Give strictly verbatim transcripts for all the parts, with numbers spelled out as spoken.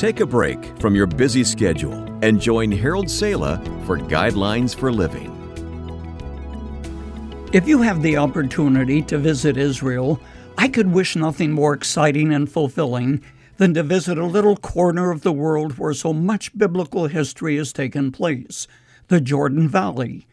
Take a break from your busy schedule and join Harold Sala for Guidelines for Living. If you have the opportunity to visit Israel, I could wish nothing more exciting and fulfilling than to visit a little corner of the world where so much biblical history has taken place, the Jordan Valley.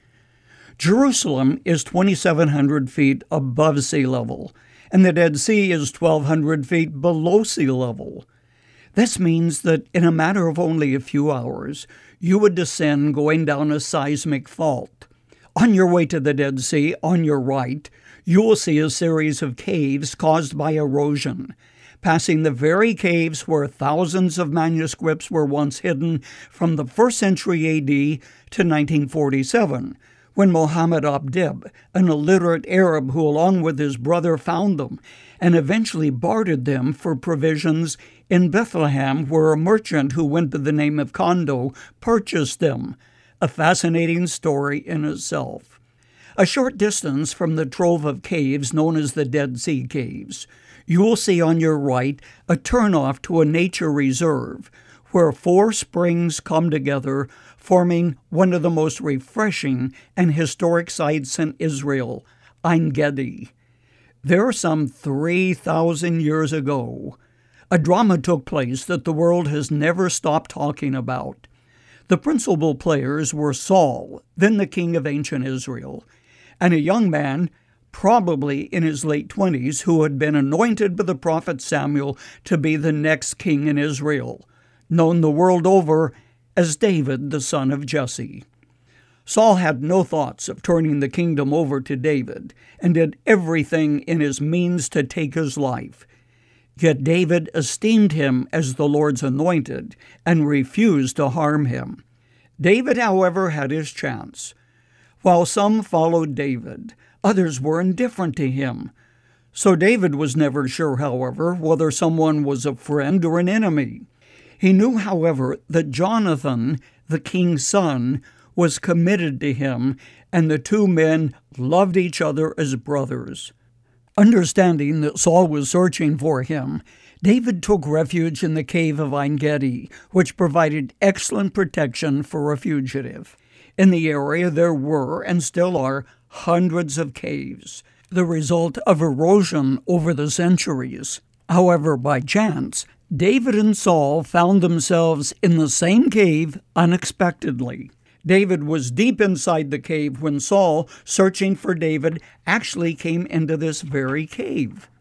Jerusalem is twenty-seven hundred feet above sea level, and the Dead Sea is twelve hundred feet below sea level. This means that in a matter of only a few hours, you would descend going down a seismic fault. On your way to the Dead Sea, on your right, you will see a series of caves caused by erosion, passing the very caves where thousands of manuscripts were once hidden from the first century A D to nineteen forty-seven, when Muhammad Abdib, an illiterate Arab who along with his brother found them and eventually bartered them for provisions in Bethlehem, where a merchant who went by the name of Kondo purchased them. A fascinating story in itself. A short distance from the trove of caves known as the Dead Sea Caves, you will see on your right a turnoff to a nature reserve where four springs come together, forming one of the most refreshing and historic sites in Israel, Ein Gedi. There, some three thousand years ago, a drama took place that the world has never stopped talking about. The principal players were Saul, then the king of ancient Israel, and a young man, probably in his late twenties, who had been anointed by the prophet Samuel to be the next king in Israel, known the world over as David, the son of Jesse. Saul had no thoughts of turning the kingdom over to David and did everything in his means to take his life. Yet David esteemed him as the Lord's anointed and refused to harm him. David, however, had his chance. While some followed David, others were indifferent to him. So David was never sure, however, whether someone was a friend or an enemy. He knew, however, that Jonathan, the king's son, was committed to him, and the two men loved each other as brothers. Understanding that Saul was searching for him, David took refuge in the cave of Ein Gedi, which provided excellent protection for a fugitive. In the area there were, and still are, hundreds of caves, the result of erosion over the centuries. However, by chance, David and Saul found themselves in the same cave unexpectedly. David was deep inside the cave when Saul, searching for David, actually came into this very cave.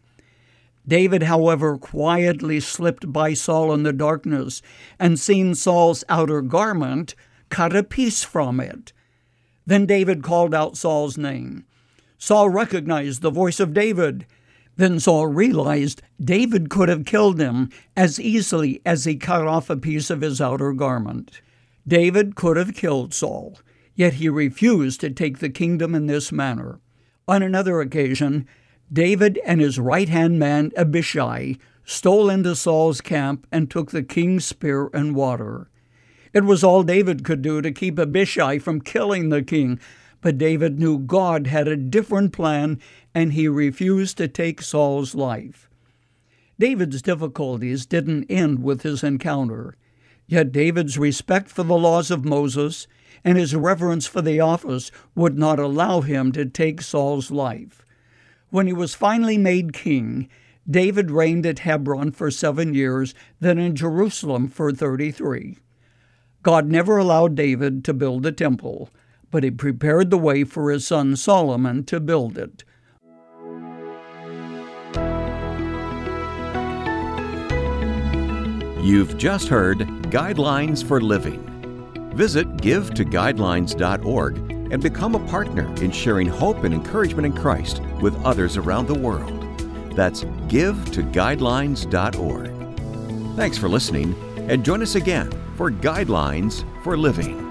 David, however, quietly slipped by Saul in the darkness and, seeing Saul's outer garment, cut a piece from it. Then David called out Saul's name. Saul recognized the voice of David. Then Saul realized David could have killed him as easily as he cut off a piece of his outer garment. David could have killed Saul, yet he refused to take the kingdom in this manner. On another occasion, David and his right-hand man Abishai stole into Saul's camp and took the king's spear and water. It was all David could do to keep Abishai from killing the king, but David knew God had a different plan, and he refused to take Saul's life. David's difficulties didn't end with his encounter. Yet David's respect for the laws of Moses and his reverence for the office would not allow him to take Saul's life. When he was finally made king, David reigned at Hebron for seven years, then in Jerusalem for thirty-three. God never allowed David to build a temple, but he prepared the way for his son Solomon to build it. You've just heard Guidelines for Living. Visit give to guidelines dot org and become a partner in sharing hope and encouragement in Christ with others around the world. That's give to guidelines dot org. Thanks for listening, and join us again for Guidelines for Living.